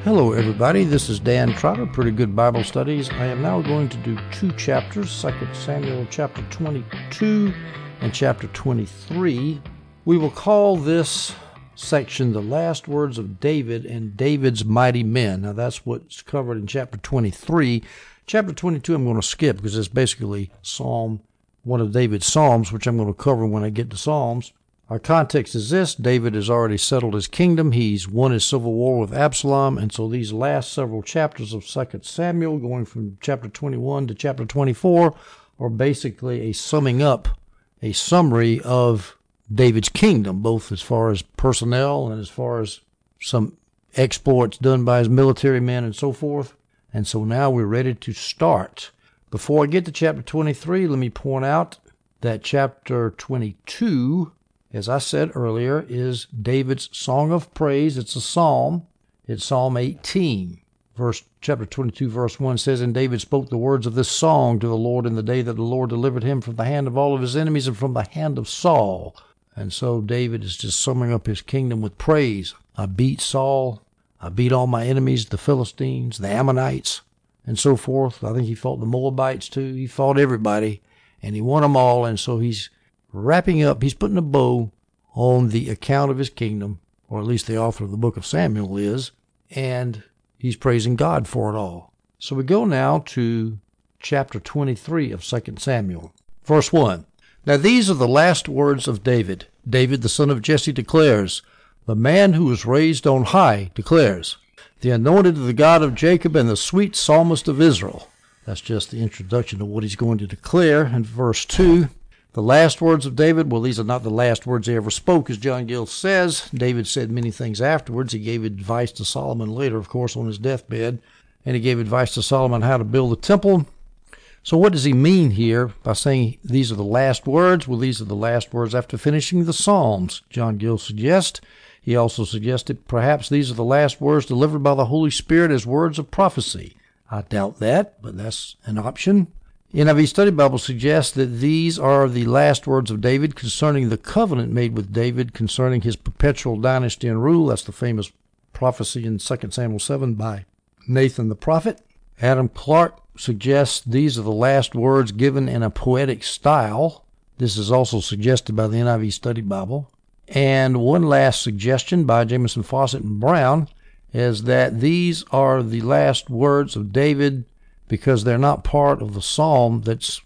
Hello everybody, this is Dan Trotter, Pretty Good Bible Studies. I am now going to do two chapters, 2 Samuel chapter 22 and chapter 23. We will call this section the last words of David and David's mighty men. Now that's what's covered in chapter 23. Chapter 22 I'm going to skip because it's basically one of David's Psalms, which I'm going to cover when I get to Psalms. Our context is this: David has already settled his kingdom. He's won his civil war with Absalom. And so these last several chapters of 2 Samuel, going from chapter 21 to chapter 24, are basically a summary of David's kingdom, both as far as personnel and as far as some exploits done by his military men and so forth. And so now we're ready to start. Before I get to chapter 23, let me point out that chapter 22, as I said earlier, is David's song of praise. It's a psalm. It's Psalm 18. Chapter 22, verse 1 says, "And David spoke the words of this song to the Lord in the day that the Lord delivered him from the hand of all of his enemies and from the hand of Saul." And so David is just summing up his kingdom with praise. I beat Saul. I beat all my enemies, the Philistines, the Ammonites, and so forth. I think he fought the Moabites too. He fought everybody, and he won them all. And so he's wrapping up, he's putting a bow on the account of his kingdom, or at least the author of the book of Samuel is, and he's praising God for it all. So we go now to chapter 23 of 2 Samuel. Verse 1. "Now these are the last words of David. David, the son of Jesse, declares, the man who was raised on high declares, the anointed of the God of Jacob and the sweet psalmist of Israel." That's just the introduction to what he's going to declare. In verse 2, the last words of David, well, these are not the last words he ever spoke, as John Gill says. David said many things afterwards. He gave advice to Solomon later, of course, on his deathbed, and he gave advice to Solomon how to build the temple. So what does he mean here by saying these are the last words? Well, these are the last words after finishing the Psalms, John Gill suggests. He also suggested perhaps these are the last words delivered by the Holy Spirit as words of prophecy. I doubt that, but that's an option. NIV Study Bible suggests that these are the last words of David concerning the covenant made with David concerning his perpetual dynasty and rule. That's the famous prophecy in 2 Samuel 7 by Nathan the prophet. Adam Clark suggests these are the last words given in a poetic style. This is also suggested by the NIV Study Bible. And one last suggestion by Jamieson, Fawcett, and Brown is that these are the last words of David because they're not part of the psalm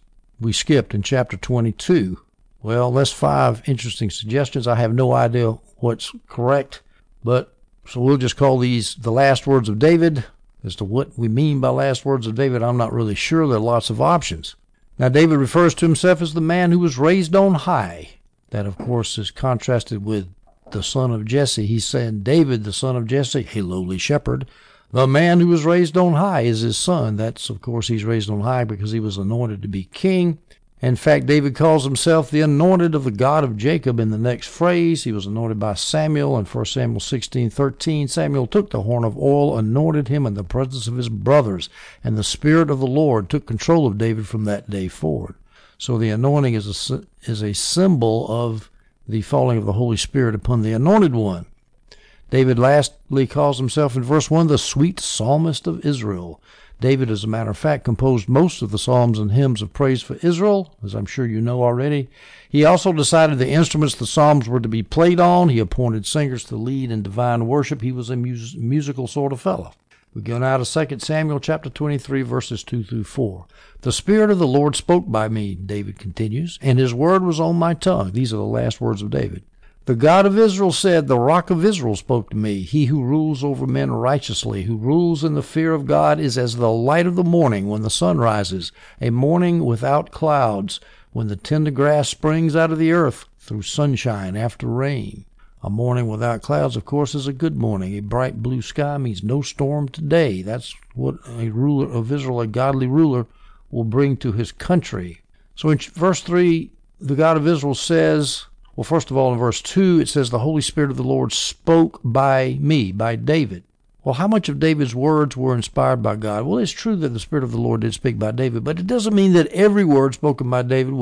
we skipped in chapter 22. Well, that's 5 interesting suggestions. I have no idea what's correct, so we'll just call these the last words of David. As to what we mean by last words of David, I'm not really sure. There are lots of options. Now, David refers to himself as the man who was raised on high. That, of course, is contrasted with the son of Jesse. He's saying David, the son of Jesse, a lowly shepherd. The man who was raised on high is his son. That's, of course, he's raised on high because he was anointed to be king. In fact, David calls himself the anointed of the God of Jacob in the next phrase. He was anointed by Samuel in 1 Samuel 16:13. Samuel took the horn of oil, anointed him in the presence of his brothers, and the Spirit of the Lord took control of David from that day forward. So the anointing is a symbol of the falling of the Holy Spirit upon the anointed one. David lastly calls himself in verse 1 the sweet psalmist of Israel. David, as a matter of fact, composed most of the psalms and hymns of praise for Israel, as I'm sure you know already. He also decided the instruments the psalms were to be played on. He appointed singers to lead in divine worship. He was a musical sort of fellow. We go now to 2 Samuel chapter 23, verses 2 through 4. "The Spirit of the Lord spoke by me," David continues, "and his word was on my tongue." These are the last words of David. "The God of Israel said, the Rock of Israel spoke to me. He who rules over men righteously, who rules in the fear of God, is as the light of the morning when the sun rises, a morning without clouds, when the tender grass springs out of the earth through sunshine after rain." A morning without clouds, of course, is a good morning. A bright blue sky means no storm today. That's what a ruler of Israel, a godly ruler, will bring to his country. So in verse 3, the God of Israel says, well, first of all, in verse 2, it says, "The Holy Spirit of the Lord spoke by me," by David. Well, how much of David's words were inspired by God? Well, it's true that the Spirit of the Lord did speak by David, but it doesn't mean that every word spoken by David was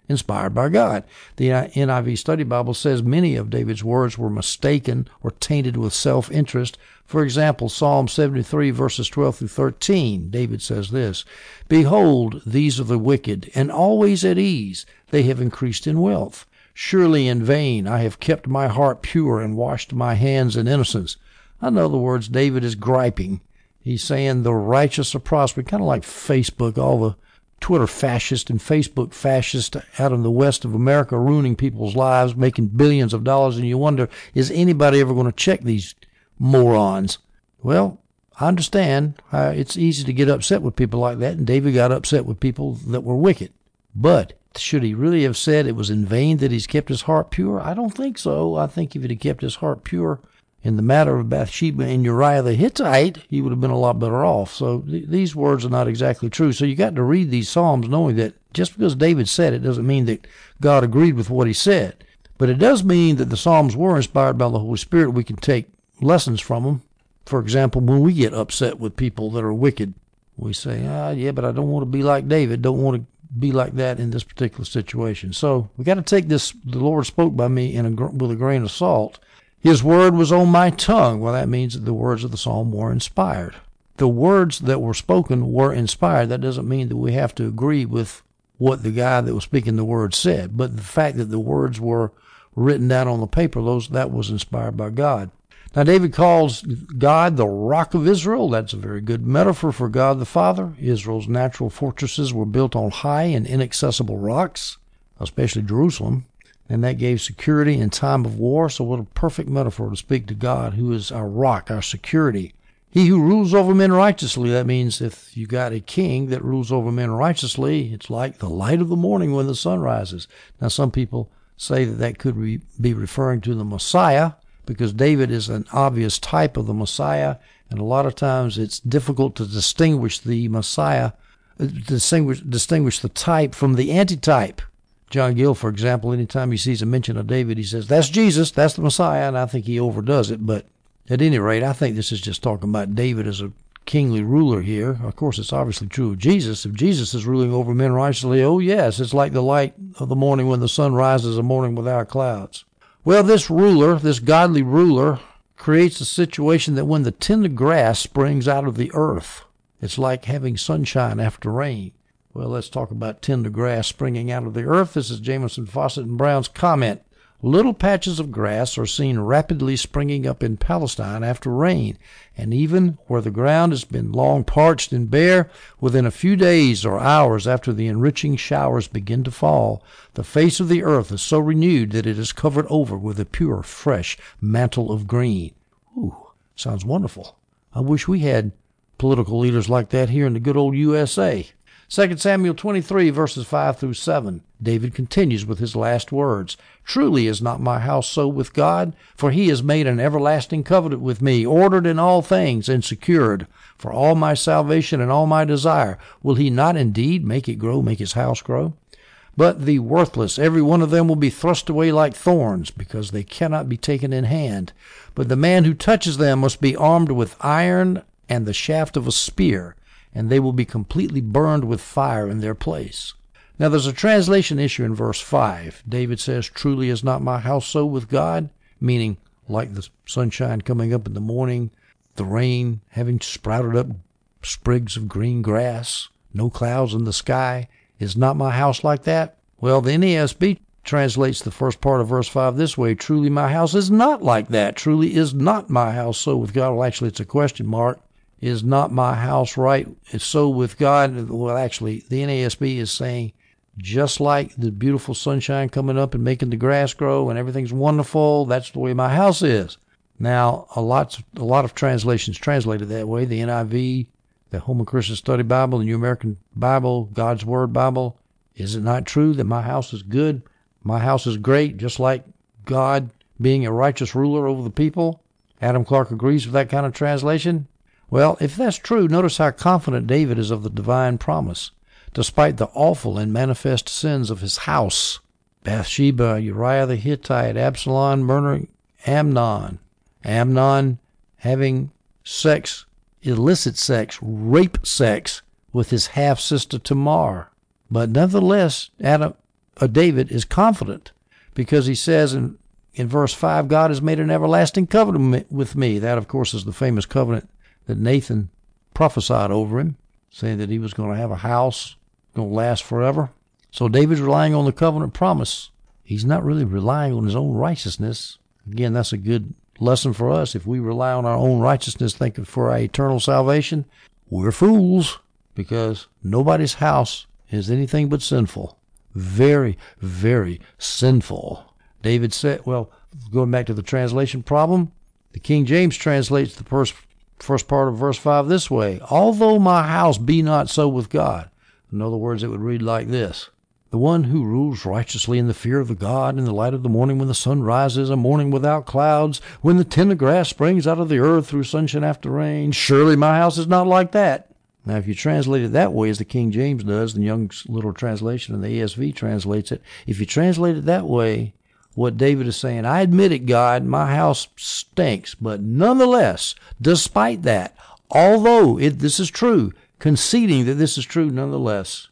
inspired by God. The NIV Study Bible says many of David's words were mistaken or tainted with self-interest. For example, Psalm 73 verses 12 through 13, David says this, "Behold, these are the wicked, and always at ease. They have increased in wealth. Surely in vain I have kept my heart pure and washed my hands in innocence." In other words, David is griping. He's saying the righteous are prospering, kind of like Facebook, all the Twitter fascists and Facebook fascists out in the west of America ruining people's lives, making billions of dollars, and you wonder, is anybody ever going to check these morons? Well, I understand it's easy to get upset with people like that, and David got upset with people that were wicked. But should he really have said it was in vain that he's kept his heart pure? I don't think so. I think if he'd have kept his heart pure in the matter of Bathsheba and Uriah the Hittite, he would have been a lot better off. So these words are not exactly true. So you got to read these Psalms knowing that just because David said it doesn't mean that God agreed with what he said. But it does mean that the Psalms were inspired by the Holy Spirit. We can take lessons from them. For example, when we get upset with people that are wicked, we say, yeah, but I don't want to be like David. Don't want to be like that in this particular situation. So we got to take this, the Lord spoke by me with a grain of salt. His word was on my tongue. Well, that means that the words of the psalm were inspired. The words that were spoken were inspired. That doesn't mean that we have to agree with what the guy that was speaking the words said. But the fact that the words were written down on the paper, that was inspired by God. Now, David calls God the Rock of Israel. That's a very good metaphor for God the Father. Israel's natural fortresses were built on high and inaccessible rocks, especially Jerusalem. And that gave security in time of war. So what a perfect metaphor to speak to God, who is our rock, our security. He who rules over men righteously. That means if you got a king that rules over men righteously, it's like the light of the morning when the sun rises. Now, some people say that could be referring to the Messiah, because David is an obvious type of the Messiah. And a lot of times it's difficult to distinguish the Messiah, distinguish the type from the antitype. John Gill, for example, anytime he sees a mention of David, he says, that's Jesus, that's the Messiah, and I think he overdoes it. But at any rate, I think this is just talking about David as a kingly ruler here. Of course, it's obviously true of Jesus. If Jesus is ruling over men righteously, oh yes, it's like the light of the morning when the sun rises, a morning without clouds. Well, this ruler, this godly ruler, creates a situation that when the tender grass springs out of the earth, it's like having sunshine after rain. Well, let's talk about tender grass springing out of the earth. This is Jamison, Fawcett, and Brown's comment. Little patches of grass are seen rapidly springing up in Palestine after rain, and even where the ground has been long parched and bare, within a few days or hours after the enriching showers begin to fall, the face of the earth is so renewed that it is covered over with a pure, fresh mantle of green. Ooh, sounds wonderful. I wish we had political leaders like that here in the good old USA. 2 Samuel 23, verses 5 through 7. David continues with his last words. Truly is not my house so with God, for he has made an everlasting covenant with me, ordered in all things and secured. For all my salvation and all my desire, will he not indeed make it grow, make his house grow? But the worthless, every one of them will be thrust away like thorns, because they cannot be taken in hand. But the man who touches them must be armed with iron and the shaft of a spear, and they will be completely burned with fire in their place. Now there's a translation issue in verse 5. David says, truly is not my house so with God, meaning like the sunshine coming up in the morning, the rain having sprouted up sprigs of green grass, no clouds in the sky. Is not my house like that? Well, the NASB translates the first part of verse 5 this way, truly my house is not like that. Truly is not my house so with God. Well, actually, it's a question mark. Is not my house right? It's so with God. Well, actually, the NASB is saying, just like the beautiful sunshine coming up and making the grass grow and everything's wonderful, that's the way my house is. Now, a lot of translations translated that way. The NIV, the Holman Christian Study Bible, the New American Bible, God's Word Bible. Is it not true that my house is good? My house is great, just like God being a righteous ruler over the people? Adam Clark agrees with that kind of translation. Well, if that's true, notice how confident David is of the divine promise, despite the awful and manifest sins of his house. Bathsheba, Uriah the Hittite, Absalom murdering Amnon, Amnon having sex, illicit sex, rape sex with his half-sister Tamar. But nevertheless, David is confident because he says in verse 5, God has made an everlasting covenant with me. That, of course, is the famous covenant that Nathan prophesied over him, saying that he was going to have a house going to last forever. So David's relying on the covenant promise. He's not really relying on his own righteousness. Again, that's a good lesson for us. If we rely on our own righteousness thinking for our eternal salvation, we're fools, because nobody's house is anything but sinful. Very, very sinful. David said, well, going back to the translation problem, the King James translates the first part of verse 5 this way: although my house be not so with God. In other words, it would read like this: the one who rules righteously in the fear of the God, in the light of the morning, when the sun rises, a morning without clouds, when the tender grass springs out of the earth through sunshine after rain. Surely my house is not like that. Now, if you translate it that way, as the King James does, the Young's Little Translation and the ESV translates it, if you translate it that way, what David is saying, I admit it, God, my house stinks, but nonetheless, despite that, although this is true, conceding that this is true nonetheless,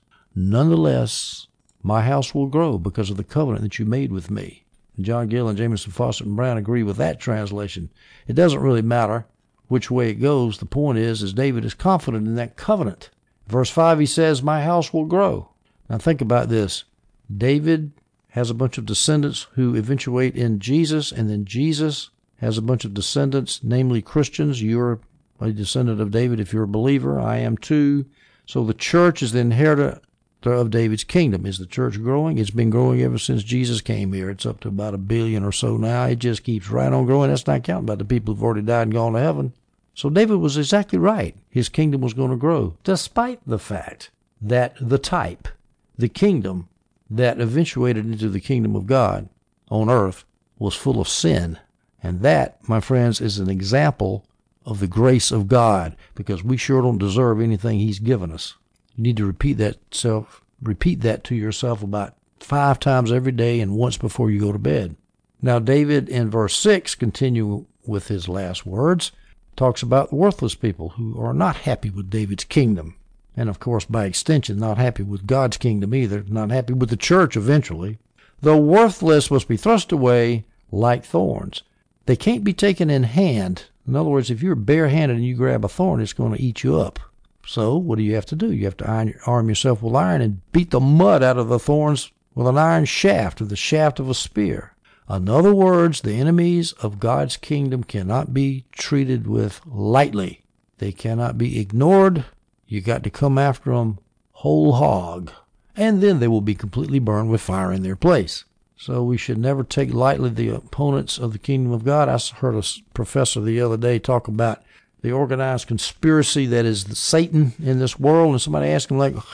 my house will grow because of the covenant that you made with me. And John Gill and Jamieson Fausset and Brown agree with that translation. It doesn't really matter which way it goes. The point is David is confident in that covenant. Verse 5, he says, my house will grow. Now think about this. David has a bunch of descendants who eventuate in Jesus, and then Jesus has a bunch of descendants, namely Christians. You're a descendant of David if you're a believer. I am too. So the church is the inheritor of David's kingdom. Is the church growing? It's been growing ever since Jesus came here. It's up to about 1 billion or so now. It just keeps right on growing. That's not counting about the people who've already died and gone to heaven. So David was exactly right. His kingdom was going to grow, despite the fact that the type, the kingdom that eventuated into the kingdom of God on earth, was full of sin. And that, my friends, is an example of the grace of God, because we sure don't deserve anything he's given us. You need to repeat that to yourself about 5 times every day and once before you go to bed. Now, David in verse 6, continue with his last words, talks about worthless people who are not happy with David's kingdom. And, of course, by extension, not happy with God's kingdom either, not happy with the church eventually. The worthless must be thrust away like thorns. They can't be taken in hand. In other words, if you're barehanded and you grab a thorn, it's going to eat you up. So what do you have to do? You have to arm yourself with iron and beat the mud out of the thorns with an iron shaft, or the shaft of a spear. In other words, the enemies of God's kingdom cannot be treated with lightly. They cannot be ignored. You got to come after them whole hog, and then they will be completely burned with fire in their place. So we should never take lightly the opponents of the kingdom of God. I heard a professor the other day talk about the organized conspiracy that is Satan in this world, and somebody asked him, like,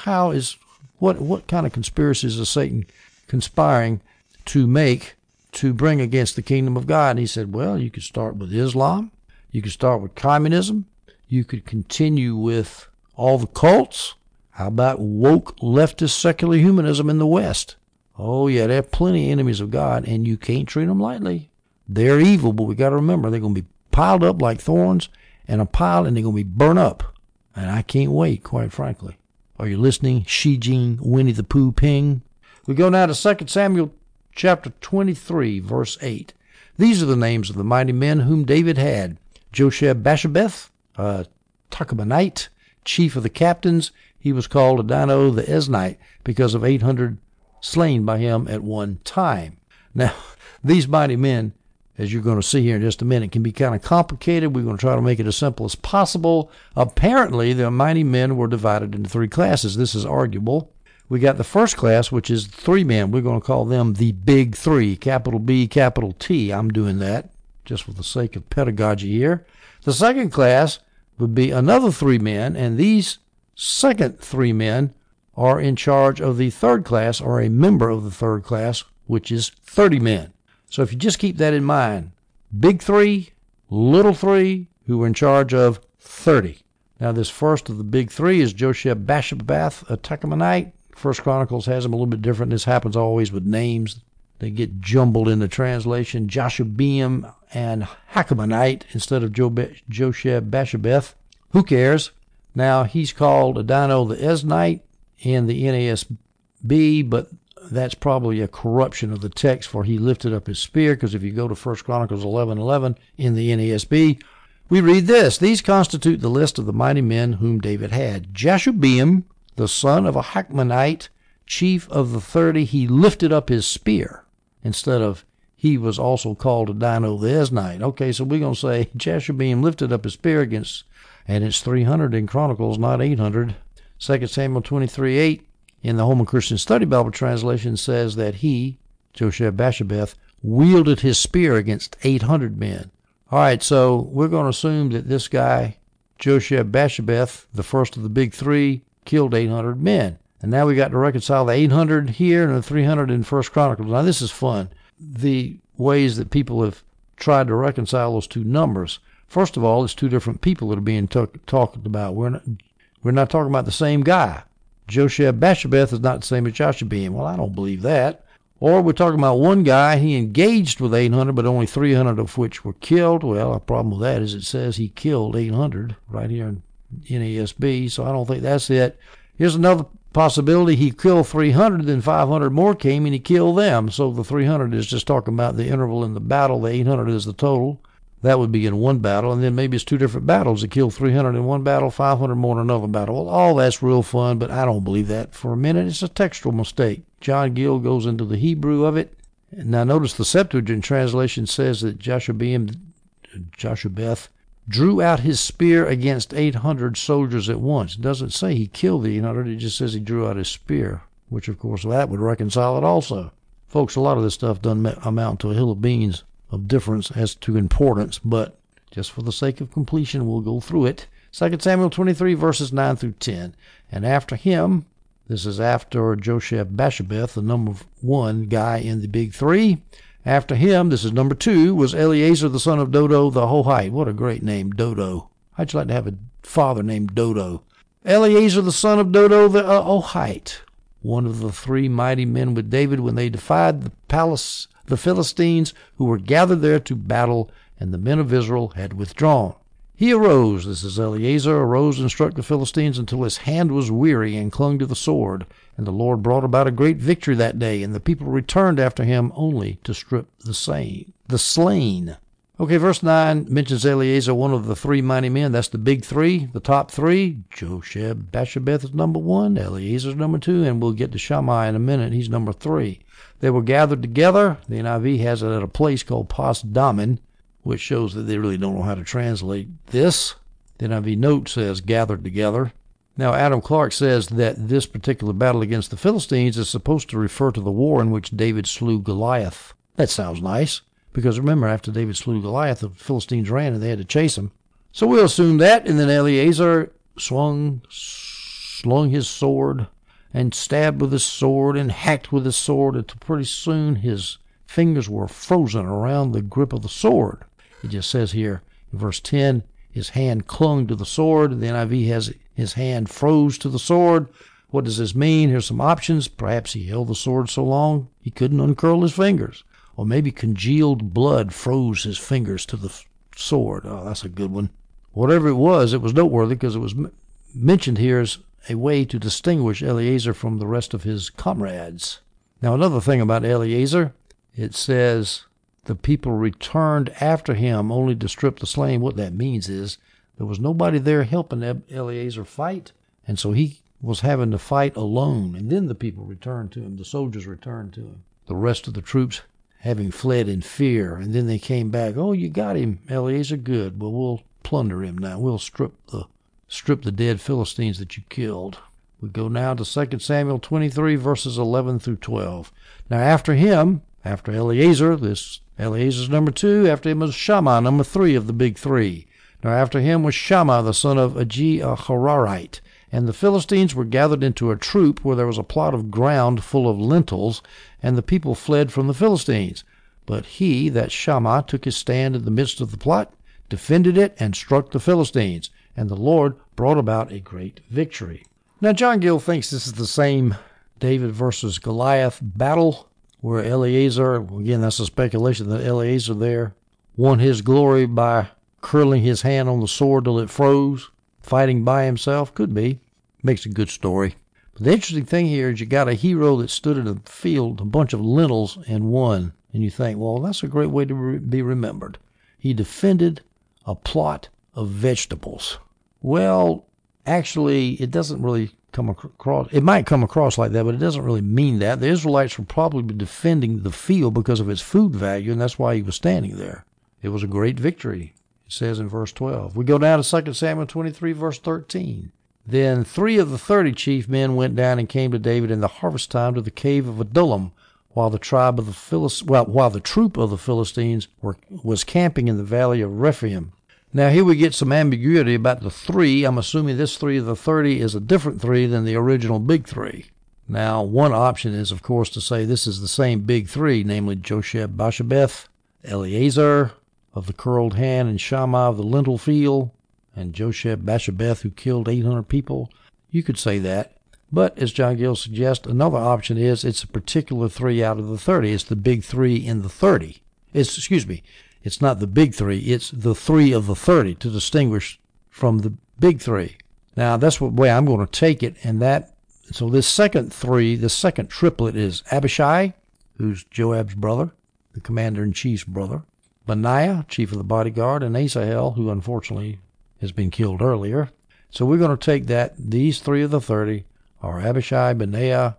what kind of conspiracies is Satan conspiring to bring against the kingdom of God? And he said, well, you could start with Islam, you could start with communism, you could continue with all the cults. How about woke leftist secular humanism in the West? Oh yeah, there are plenty of enemies of God, and you can't treat them lightly. They're evil, but we got to remember they're going to be piled up like thorns in a pile, and they're going to be burnt up. And I can't wait, quite frankly. Are you listening? Xi Jing, Winnie the Pooh, Ping. We go now to 2 Samuel chapter 23, verse 8. These are the names of the mighty men whom David had: Josheb-Basshebeth, Tachmonite, chief of the captains. He was called Adino the Eznite because of 800 slain by him at one time. Now, these mighty men, as you're going to see here in just a minute, can be kind of complicated. We're going to try to make it as simple as possible. Apparently, the mighty men were divided into 3 classes. This is arguable. We got the first class, which is 3 men. We're going to call them the Big 3, capital B, capital T. I'm doing that just for the sake of pedagogy here. The second class would be another 3 men, and these second 3 men are in charge of the third class, or a member of the third class, which is 30 men. So if you just keep that in mind, Big 3, Little 3, who are in charge of 30. Now this first of the Big 3 is Josheb-Basshebeth, a Tachmonite. First Chronicles has him a little bit different. This happens always with names. They get jumbled in the translation. Jashobeam and Hakamonite instead of Josheb-Basshebeth. Who cares? Now he's called Adino the Eznite in the NASB, but that's probably a corruption of the text, for he lifted up his spear, because if you go to 1 Chronicles 11:11 in the NASB, we read this: these constitute the list of the mighty men whom David had. Jashobeam, the son of a Hachmonite, chief of the 30, he lifted up his spear, instead of he was also called a Dino the Esnite. Okay, so we're going to say Jashobeam lifted up his spear against, and it's 300 in Chronicles, not 800. 2 Samuel 23:8 in the Holman Christian Study Bible translation says that he, Josheb-Basshebeth, wielded his spear against 800 men. All right, so we're going to assume that this guy, Josheb-Basshebeth, the first of the big three, killed 800 men. And now we got to reconcile the 800 here and the 300 in 1 Chronicles. Now this is fun. The ways that people have tried to reconcile those two numbers. First of all, it's two different people that are being talked about. We're not talking about the same guy. Josheb-Basshebeth is not the same as Jashobeam. Well, I don't believe that. Or we're talking about one guy, he engaged with 800, but only 300 of which were killed. Well, the problem with that is it says he killed 800 right here in NASB, so I don't think that's it. Here's another possibility. He killed 300, then 500 more came and he killed them. So the 300 is just talking about the interval in the battle. The 800 is the total. That would be in one battle, and then maybe it's two different battles. He killed 300 in one battle, 500 more in another battle. Well, all that's real fun, but I don't believe that for a minute. It's a textual mistake. John Gill goes into the Hebrew of it. Now notice the Septuagint translation says that Jashobeam, Jashobeath, drew out his spear against 800 soldiers at once. It doesn't say he killed the 800, it just says he drew out his spear, which of course that would reconcile it also. Folks, a lot of this stuff doesn't amount to a hill of beans of difference as to importance, but just for the sake of completion, we'll go through it. 2 Samuel 23, verses 9 through 10. And after him, this is after Josheb-Basshebeth, the number one guy in the big three. After him, this is number two, was Eleazar the son of Dodo the Hohite. What a great name, Dodo. How'd you like to have a father named Dodo? Eleazar the son of Dodo the Hohite, one of the three mighty men with David when they defied the Philistines, who were gathered there to battle, and the men of Israel had withdrawn. He arose, this is Eleazar, arose and struck the Philistines until his hand was weary and clung to the sword. And the Lord brought about a great victory that day, and the people returned after him only to strip the slain. Okay, verse 9 mentions Eleazar, one of the three mighty men. That's the big three, the top three. Josheb-Basshebeth is number one, Eleazar is number two, and we'll get to Shammai in a minute. He's number three. They were gathered together. The NIV has it at a place called Pas Damin, which shows that they really don't know how to translate this. The NIV note says gathered together. Now, Adam Clark says that this particular battle against the Philistines is supposed to refer to the war in which David slew Goliath. That sounds nice, because remember, after David slew Goliath, the Philistines ran and they had to chase him. So we'll assume that, and then Eleazar slung his sword and stabbed with his sword and hacked with his sword until pretty soon his fingers were frozen around the grip of the sword. It just says here in verse 10, his hand clung to the sword. The NIV has his hand froze to the sword. What does this mean? Here's some options. Perhaps he held the sword so long he couldn't uncurl his fingers. Or maybe congealed blood froze his fingers to the sword. Oh, that's a good one. Whatever it was noteworthy because it was mentioned here as a way to distinguish Eleazar from the rest of his comrades. Now, another thing about Eleazar, it says the people returned after him only to strip the slain. What that means is there was nobody there helping Eleazar fight, and so he was having to fight alone. And then the people returned to him. The soldiers returned to him. The rest of the troops having fled in fear, and then they came back. Oh, you got him, Eleazar. Good. Well, we'll plunder him now. We'll strip the dead Philistines that you killed. We go now to 2 Samuel 23, verses 11 through 12. Now after him, after Eleazar, Eleazar's number two. After him was Shammai, number three of the big three. Now after him was Shammai, the son of Agi, a Hararite. And the Philistines were gathered into a troop where there was a plot of ground full of lentils, and the people fled from the Philistines. But he, that Shammai, took his stand in the midst of the plot, defended it, and struck the Philistines. And the Lord brought about a great victory. Now John Gill thinks this is the same David versus Goliath battle, where Eleazar, again that's a speculation that Eleazar there won his glory by curling his hand on the sword till it froze, fighting by himself. Could be. Makes a good story. But the interesting thing here is you got a hero that stood in a field, a bunch of lentils, and won. And you think, well, that's a great way to be remembered. He defended a plot of vegetables. Well, actually, it doesn't really come across. It might come across like that, but it doesn't really mean that. The Israelites were probably defending the field because of its food value, and that's why he was standing there. It was a great victory, it says in verse 12. We go down to 2 Samuel 23, verse 13. Then 3 of the 30 chief men went down and came to David in the harvest time to the cave of Adullam, while the troop of the Philistines was camping in the valley of Rephaim. Now here we get some ambiguity about the 3. I'm assuming this 3 of the 30 is a different 3 than the original big 3. Now one option is, of course, to say this is the same big 3, namely Josheb-Basshebeth, Eleazar of the curled hand, and Shammah of the lentil field, and Josheb-Basshebeth who killed 800 people. You could say that. But as John Gill suggests, another option is it's a particular 3 out of the 30. It's the big 3 in the 30. It's not the big 3. It's the 3 of the 30 to distinguish from the big 3. Now, that's what way I'm going to take it. So this second 3, the second triplet is Abishai, who's Joab's brother, the commander-in-chief's brother, Benaiah, chief of the bodyguard, and Asahel, who unfortunately has been killed earlier. So we're going to take these 3 of the 30 are Abishai, Benaiah,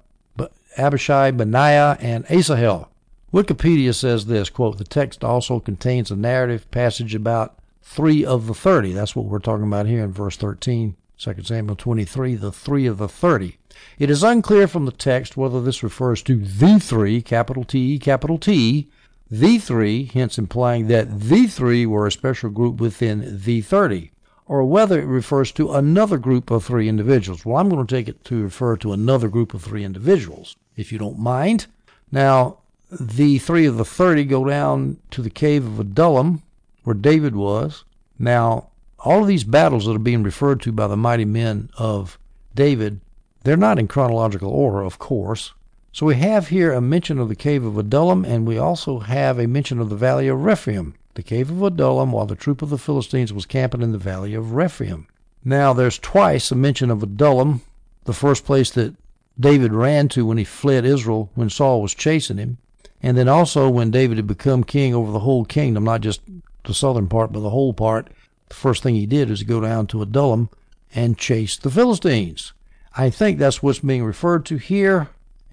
and Asahel. Wikipedia says this, quote, the text also contains a narrative passage about 3 of the 30. That's what we're talking about here in verse 13, 2 Samuel 23, the 3 of the 30. It is unclear from the text whether this refers to the 3, capital T, the 3, hence implying that the 3 were a special group within the 30, or whether it refers to another group of 3 individuals. Well, I'm going to take it to refer to another group of 3 individuals, if you don't mind. Now, the 3 of the 30 go down to the cave of Adullam, where David was. Now, all of these battles that are being referred to by the mighty men of David, they're not in chronological order, of course. So we have here a mention of the cave of Adullam, and we also have a mention of the valley of Rephaim. The cave of Adullam, while the troop of the Philistines was camping in the valley of Rephaim. Now, there's twice a mention of Adullam, the first place that David ran to when he fled Israel when Saul was chasing him, and then also when David had become king over the whole kingdom, not just the southern part, but the whole part. The first thing he did is go down to Adullam and chase the Philistines. I think that's what's being referred to here,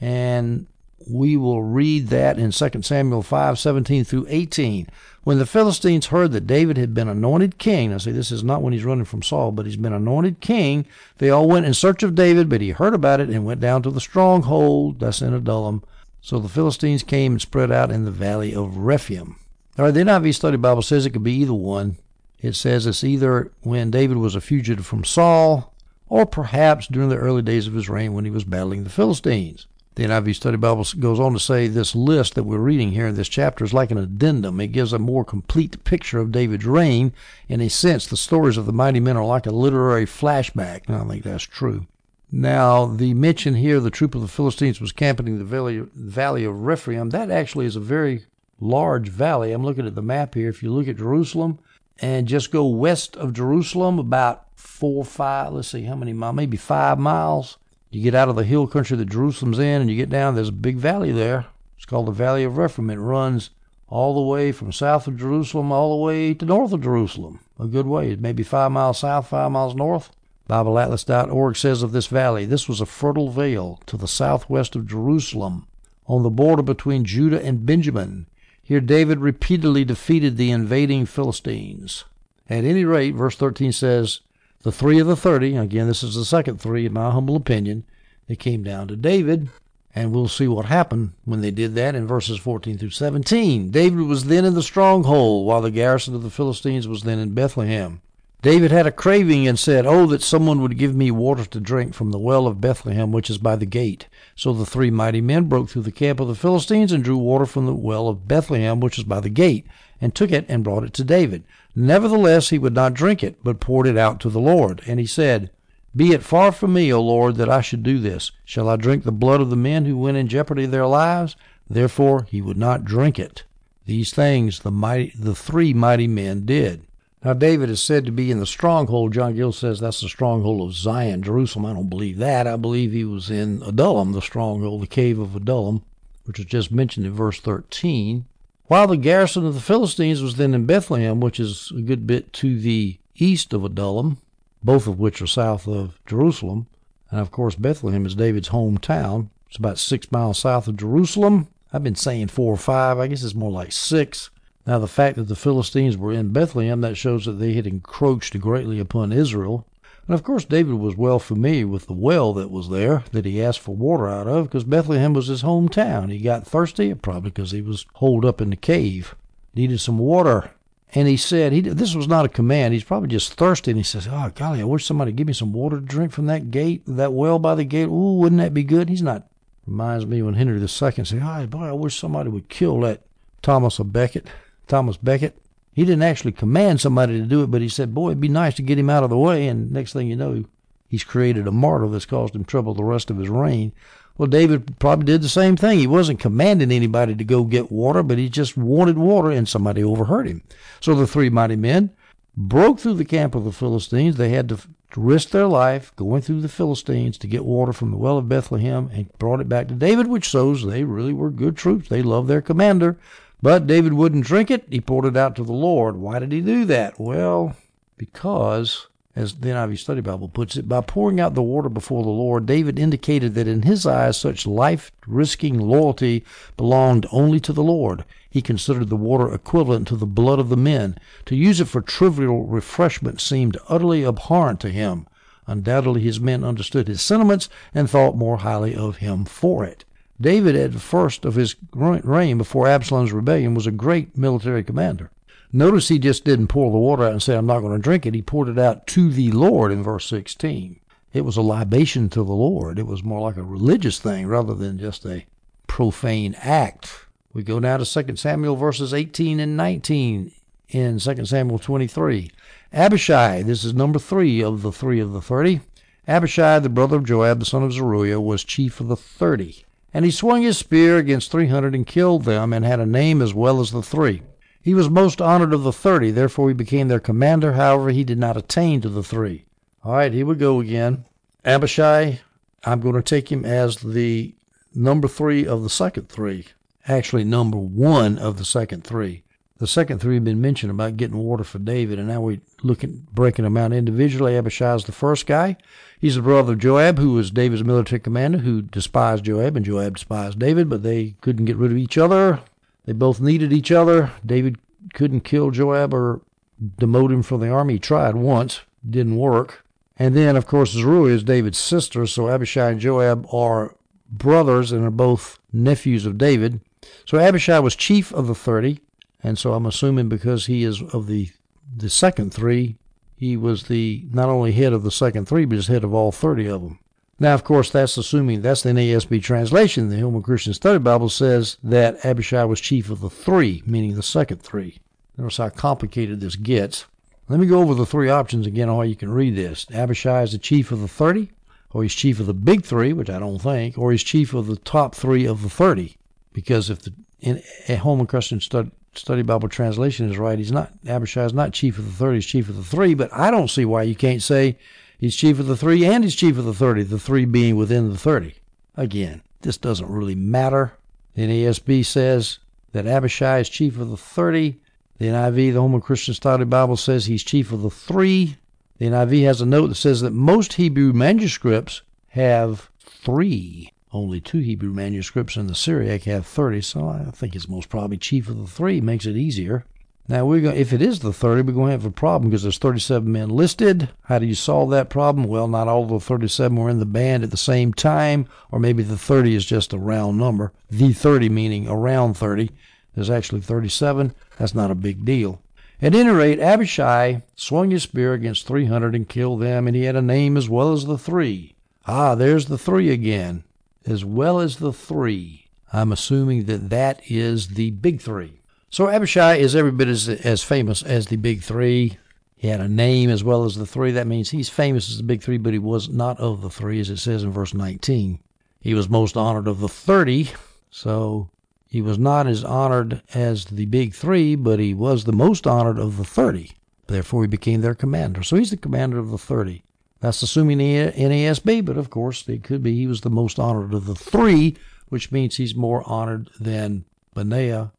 and we will read that in 2 Samuel 5:17 through 18. When the Philistines heard that David had been anointed king, now see, this is not when he's running from Saul, but he's been anointed king, they all went in search of David, but he heard about it and went down to the stronghold, that's in Adullam. So the Philistines came and spread out in the valley of Rephaim. All right, the NIV Study Bible says it could be either one. It says it's either when David was a fugitive from Saul, or perhaps during the early days of his reign when he was battling the Philistines. The NIV Study Bible goes on to say this list that we're reading here in this chapter is like an addendum. It gives a more complete picture of David's reign. In a sense, the stories of the mighty men are like a literary flashback. And I think that's true. Now, the mention here, the troop of the Philistines was camping in the valley of Rephaim. That actually is a very large valley. I'm looking at the map here. If you look at Jerusalem and just go west of Jerusalem about 4 or 5, let's see how many miles, maybe 5 miles. You get out of the hill country that Jerusalem's in, and you get down, there's a big valley there. It's called the Valley of Rephaim. It runs all the way from south of Jerusalem all the way to north of Jerusalem. A good way, maybe 5 miles south, 5 miles north. BibleAtlas.org says of this valley, this was a fertile vale to the southwest of Jerusalem, on the border between Judah and Benjamin. Here David repeatedly defeated the invading Philistines. At any rate, verse 13 says, the 3 of the 30, again, this is the second 3 in my humble opinion, they came down to David, and we'll see what happened when they did that in verses 14 through 17. David was then in the stronghold, while the garrison of the Philistines was then in Bethlehem. David had a craving and said, oh, that someone would give me water to drink from the well of Bethlehem, which is by the gate. So the 3 mighty men broke through the camp of the Philistines and drew water from the well of Bethlehem, which is by the gate, and took it and brought it to David. Nevertheless, he would not drink it, but poured it out to the Lord. And he said, be it far from me, O Lord, that I should do this. Shall I drink the blood of the men who went in jeopardy of their lives? Therefore he would not drink it. These things the 3 mighty men did. Now, David is said to be in the stronghold. John Gill says that's the stronghold of Zion, Jerusalem. I don't believe that. I believe he was in Adullam, the stronghold, the cave of Adullam, which is just mentioned in verse 13. While the garrison of the Philistines was then in Bethlehem, which is a good bit to the east of Adullam, both of which are south of Jerusalem. And, of course, Bethlehem is David's hometown. It's about 6 miles south of Jerusalem. I've been saying 4 or 5. I guess it's more like 6. Now, the fact that the Philistines were in Bethlehem, that shows that they had encroached greatly upon Israel. And, of course, David was well familiar with the well that was there that he asked for water out of, because Bethlehem was his hometown. He got thirsty, probably because he was holed up in the cave, needed some water. And he said, this was not a command. He's probably just thirsty. And he says, oh, golly, I wish somebody would give me some water to drink from that gate, that well by the gate. Ooh, wouldn't that be good? He's not. Reminds me when Henry II said, oh, boy, I wish somebody would kill that Thomas Becket. He didn't actually command somebody to do it, but he said, boy, it'd be nice to get him out of the way. And next thing you know, he's created a martyr that's caused him trouble the rest of his reign. Well, David probably did the same thing. He wasn't commanding anybody to go get water, but he just wanted water, and somebody overheard him. So the 3 mighty men broke through the camp of the Philistines. They had to risk their life going through the Philistines to get water from the well of Bethlehem and brought it back to David, which shows they really were good troops. They loved their commander. But David wouldn't drink it. He poured it out to the Lord. Why did he do that? Well, because, as the NIV Study Bible puts it, by pouring out the water before the Lord, David indicated that in his eyes such life-risking loyalty belonged only to the Lord. He considered the water equivalent to the blood of the men. To use it for trivial refreshment seemed utterly abhorrent to him. Undoubtedly his men understood his sentiments and thought more highly of him for it. David, at the first of his reign before Absalom's rebellion, was a great military commander. Notice he just didn't pour the water out and say, I'm not going to drink it. He poured it out to the Lord in verse 16. It was a libation to the Lord. It was more like a religious thing rather than just a profane act. We go now to 2 Samuel verses 18 and 19 in 2 Samuel 23. Abishai, this is number 3 of the 30. Abishai, the brother of Joab, the son of Zeruiah, was chief of the 30. And he swung his spear against 300 and killed them, and had a name as well as the 3. He was most honored of the 30, therefore he became their commander. However, he did not attain to the 3. All right, here we go again. Abishai, I'm going to take him as the number 3 of the second 3. Actually, number 1 of the second 3. The second 3 have been mentioned about getting water for David, and now we're breaking them out individually. Abishai is the first guy. He's the brother of Joab, who was David's military commander, who despised Joab, and Joab despised David, but they couldn't get rid of each other. They both needed each other. David couldn't kill Joab or demote him from the army. He tried once. Didn't work. And then, of course, Zeruiah is David's sister, so Abishai and Joab are brothers and are both nephews of David. So Abishai was chief of the 30. And so I'm assuming because he is of the second 3, he was the not only head of the second 3, but he's head of all 30 of them. Now, of course, that's assuming that's the NASB translation. The Hillman Christian Study Bible says that Abishai was chief of the 3, meaning the second 3. Notice how complicated this gets. Let me go over the 3 options again on how you can read this. Abishai is the chief of the 30, or he's chief of the big 3, which I don't think, or he's chief of the top 3 of the 30. Because if a Hillman Christian Study Bible translation is right, Abishai is not chief of the 30, he's chief of the 3, but I don't see why you can't say he's chief of the 3 and he's chief of the 30, the 3 being within the 30. Again, this doesn't really matter. The NASB says that Abishai is chief of the 30. The NIV, the Hillman Christian Study Bible, says he's chief of the 3. The NIV has a note that says that most Hebrew manuscripts have 3. Only 2 Hebrew manuscripts in the Syriac have 30, so I think it's most probably chief of the 3. Makes it easier. Now, if it is the 30, we're going to have a problem because there's 37 men listed. How do you solve that problem? Well, not all of the 37 were in the band at the same time, or maybe the 30 is just a round number. The 30 meaning around 30. There's actually 37. That's not a big deal. At any rate, Abishai swung his spear against 300 and killed them, and he had a name as well as the 3. Ah, there's the 3 again. As well as the 3. I'm assuming that is the big 3. So Abishai is every bit as famous as the big 3. He had a name as well as the 3. That means he's famous as the big 3, but he was not of the 3, as it says in verse 19. He was most honored of the 30, so he was not as honored as the big 3, but he was the most honored of the 30. Therefore, he became their commander. So he's the commander of the 30. That's assuming the NASB, but of course, it could be he was the most honored of the 3, which means he's more honored than Benaiah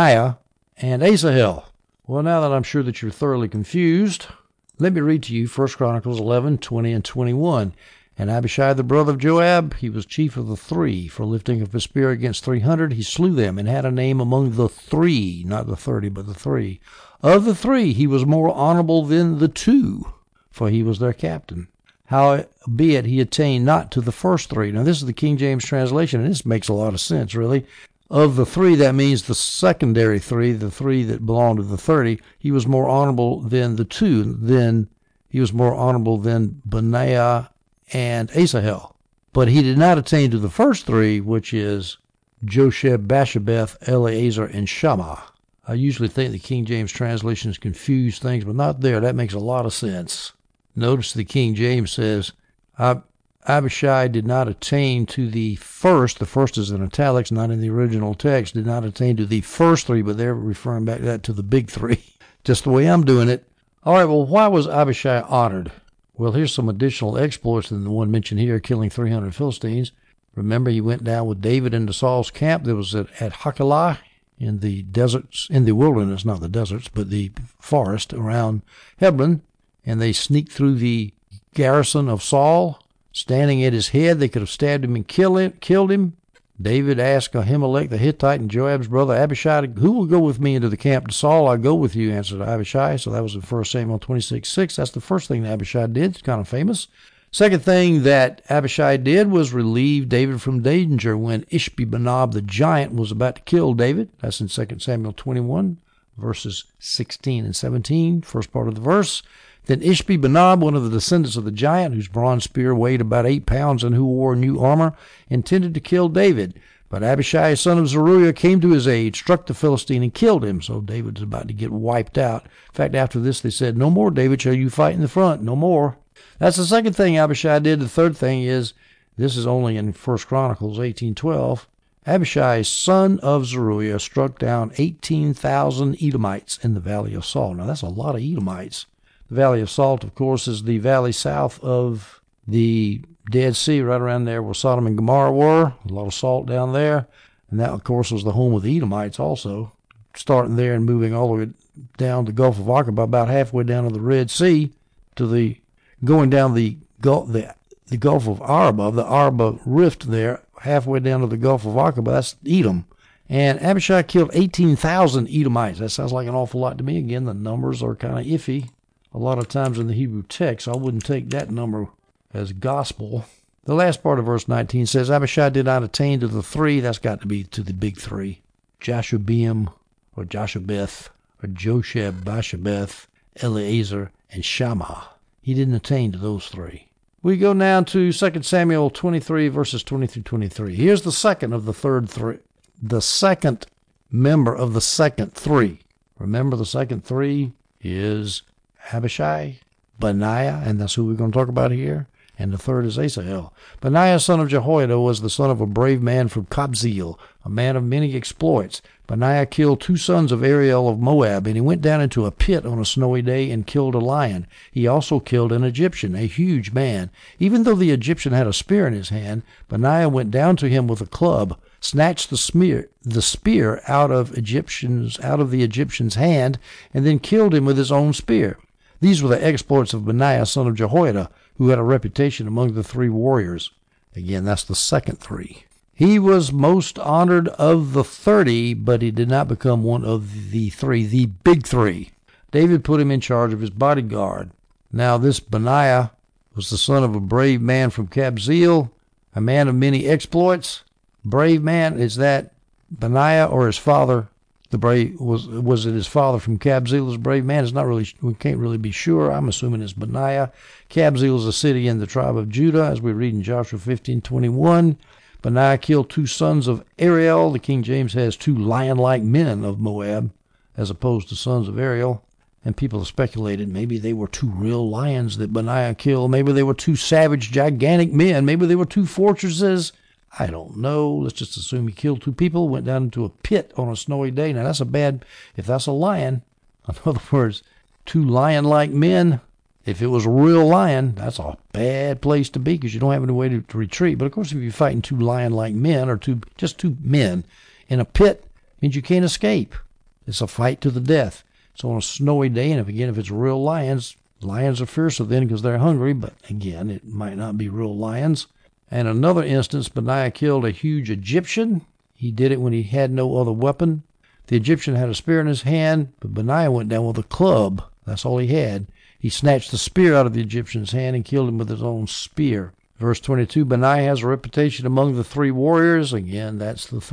and Asahel. Well, now that I'm sure that you're thoroughly confused, let me read to you 1 Chronicles 11, 20, and 21. And Abishai, the brother of Joab, he was chief of the 3. For lifting up his spear against 300, he slew them, and had a name among the 3, not the 30, but the 3. Of the 3, he was more honorable than the 2, for he was their captain. Howbeit he attained not to the first 3. Now, this is the King James translation, and this makes a lot of sense, really. Of the 3, that means the secondary 3, the 3 that belonged to the 30, he was more honorable than the 2. He was more honorable than Benaiah and Asahel. But he did not attain to the first 3, which is Josheb, Bashabeth, Eleazar, and Shammah. I usually think the King James translations confuse things, but not there. That makes a lot of sense. Notice the King James says, Abishai did not attain to the first. The first is in italics, not in the original text. Did not attain to the first 3, but they're referring back to that to the big 3. Just the way I'm doing it. All right, well, why was Abishai honored? Well, here's some additional exploits than the one mentioned here, killing 300 Philistines. Remember, he went down with David into Saul's camp that was at Hachilah in the deserts, in the wilderness, not the deserts, but the forest around Hebron. And they sneaked through the garrison of Saul. Standing at his head, they could have stabbed him and killed him. David asked Ahimelech the Hittite and Joab's brother Abishai, who will go with me into the camp to Saul? I'll go with you, answered Abishai. So that was in 1 Samuel 26:6. That's the first thing that Abishai did. It's kind of famous. Second thing that Abishai did was relieve David from danger when Ishbi-Benob the giant was about to kill David. That's in 2 Samuel 21, verses 16 and 17, first part of the verse. Then Ishbi-Benob, one of the descendants of the giant, whose bronze spear weighed about 8 pounds and who wore new armor, intended to kill David. But Abishai, son of Zeruiah, came to his aid, struck the Philistine, and killed him. So David was about to get wiped out. In fact, after this, they said, "No more, David, shall you fight in the front. No more." That's the second thing Abishai did. The third thing is, this is only in 1 Chronicles 18:12. Abishai, son of Zeruiah, struck down 18,000 Edomites in the Valley of Salt. Now, that's a lot of Edomites. The Valley of Salt, of course, is the valley south of the Dead Sea, right around there where Sodom and Gomorrah were. A lot of salt down there. And that, of course, was the home of the Edomites also, starting there and moving all the way down the Gulf of Aqaba, about halfway down to the Red Sea, going down the Gulf of Araba, the Araba Rift there, halfway down to the Gulf of Aqaba. That's Edom. And Abishai killed 18,000 Edomites. That sounds like an awful lot to me. Again, the numbers are kind of iffy. A lot of times in the Hebrew text, I wouldn't take that number as gospel. The last part of verse 19 says, Abishai did not attain to the 3. That's got to be to the big 3. Jashobeam, or Joshabeth, or Josheb, Bashabeth, Eleazar, and Shammah. He didn't attain to those 3. We go now to 2 Samuel 23, verses 20 through 23. Here's the second of the third 3. The second member of the second 3. Remember, the second 3 is Abishai, Benaiah, and that's who we're going to talk about here. And the third is Asahel. Benaiah, son of Jehoiada, was the son of a brave man from Kabzeel, a man of many exploits. Benaiah killed 2 sons of Ariel of Moab, and he went down into a pit on a snowy day and killed a lion. He also killed an Egyptian, a huge man. Even though the Egyptian had a spear in his hand, Benaiah went down to him with a club, snatched the spear out of the Egyptian's hand, and then killed him with his own spear. These were the exploits of Benaiah, son of Jehoiada, who had a reputation among the 3 warriors. Again, that's the second 3. He was most honored of the 30, but he did not become one of the 3, the big 3. David put him in charge of his bodyguard. Now, this Benaiah was the son of a brave man from Kabzeel, a man of many exploits. Brave man, is that Benaiah or his father? Was it his father from Kabzeel as a brave man? It's not really, we can't really be sure. I'm assuming it's Benaiah. Kabzeel is a city in the tribe of Judah, as we read in Joshua 15:21. Benaiah killed 2 sons of Ariel. The King James has 2 lion-like men of Moab, as opposed to sons of Ariel. And people have speculated maybe they were 2 real lions that Benaiah killed. Maybe they were 2 savage, gigantic men. Maybe they were 2 fortresses. I don't know. Let's just assume he killed 2 people, went down into a pit on a snowy day. Now, that's if that's a lion. In other words, two lion-like men. If it was a real lion, that's a bad place to be because you don't have any way to retreat. But of course, if you're fighting two lion-like men or just two men in a pit, it means you can't escape. It's a fight to the death. So on a snowy day, and if it's real lions are fiercer then because they're hungry. But again, it might not be real lions. And another instance, Benaiah killed a huge Egyptian. He did it when he had no other weapon. The Egyptian had a spear in his hand, but Benaiah went down with a club. That's all he had. He snatched the spear out of the Egyptian's hand and killed him with his own spear. Verse 22, Benaiah has a reputation among the three warriors. Again, that's the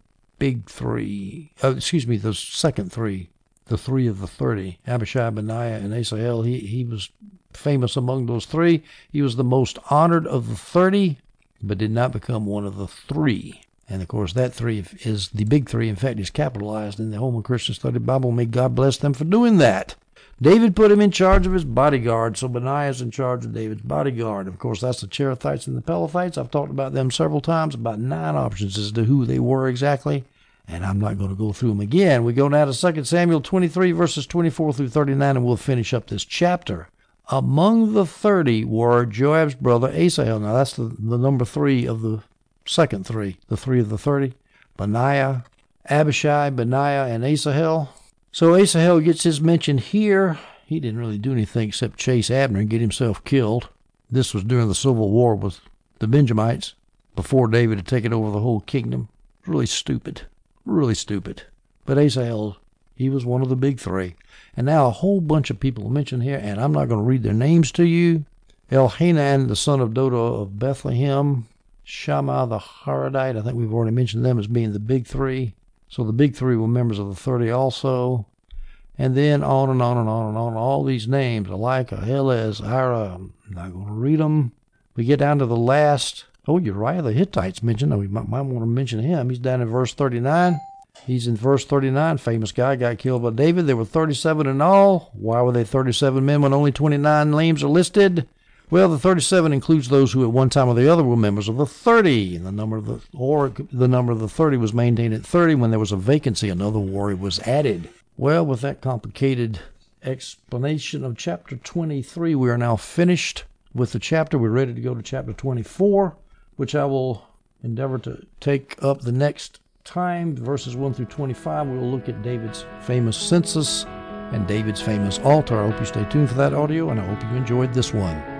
big three. The second three. The three of the 30. Abishai, Benaiah, and Asahel. He was famous among those three. He was the most honored of the 30, but did not become one of the three. And, of course, that three is the big three. In fact, is capitalized in the Holman Christian Study Bible. May God bless them for doing that. David put him in charge of his bodyguard, so Benaiah is in charge of David's bodyguard. Of course, that's the Cherethites and the Pelethites. I've talked about them several times, about 9 options as to who they were exactly, and I'm not going to go through them again. We go now to 2 Samuel 23, verses 24 through 39, and we'll finish up this chapter. Among the 30 were Joab's brother Asahel. Now, that's the number 3 of the second 3, the 3 of the 30. Benaiah, Abishai, Benaiah, and Asahel. So Asahel gets his mention here. He didn't really do anything except chase Abner and get himself killed. This was during the civil war with the Benjamites, before David had taken over the whole kingdom. Really stupid. Really stupid. But Asahel, he was one of the big 3. And now a whole bunch of people are mentioned here, and I'm not going to read their names to you. Elhanan, the son of Dodo of Bethlehem. Shammah the Haradite. I think we've already mentioned them as being the big 3. So the big 3 were members of the 30 also. And then on and on and on and on. All these names, Elika, Helez, Ira, I'm not going to read them. We get down to the last. Oh, Uriah the Hittite's mentioned. Oh, we might want to mention him. He's down in verse 39. He's in verse 39. Famous guy, got killed by David. There were 37 in all. Why were they 37 men when only 29 names are listed? Well, the 37 includes those who at one time or the other were members of the 30. And the number of the 30 was maintained at 30. When there was a vacancy, another warrior was added. Well, with that complicated explanation of chapter 23, we are now finished with the chapter. We're ready to go to chapter 24, which I will endeavor to take up the next time. Verses 1 through 25, we will look at David's famous census and David's famous altar. I hope you stay tuned for that audio, and I hope you enjoyed this one.